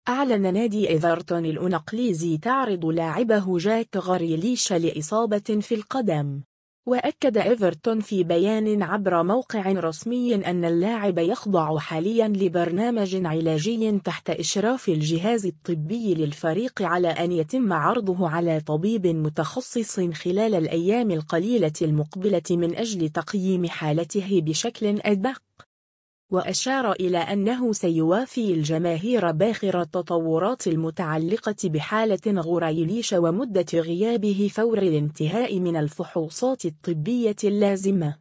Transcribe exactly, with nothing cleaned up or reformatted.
أعلن نادي إيفرتون الإنجليزي تعرض لاعبه جاك غريليش لإصابة في القدم. وأكد إيفرتون في بيان عبر موقع رسمي أن اللاعب يخضع حاليا لبرنامج علاجي تحت إشراف الجهاز الطبي للفريق على أن يتم عرضه على طبيب متخصص خلال الأيام القليلة المقبلة من أجل تقييم حالته بشكل أدق. وأشار إلى أنه سيوافي الجماهير باخر التطورات المتعلقة بحالة غريليش ومدة غيابه فور الانتهاء من الفحوصات الطبية اللازمة.